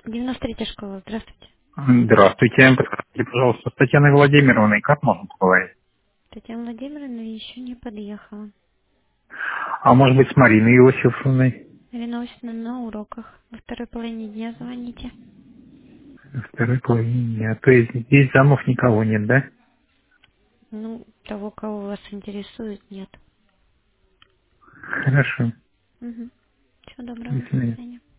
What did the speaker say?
93-я школа, здравствуйте. Здравствуйте. Подскажите, пожалуйста, с Татьяной Владимировной как можно поговорить? Татьяна Владимировна еще не подъехала. А может быть, с Мариной Иосифовной? Ирина Осиповна на уроках. Во второй половине дня звоните. Во второй половине дня. То есть здесь замов никого нет, да? Ну, того, кого вас интересует, нет. Хорошо. Угу. Всего доброго, До до свидания. свидания.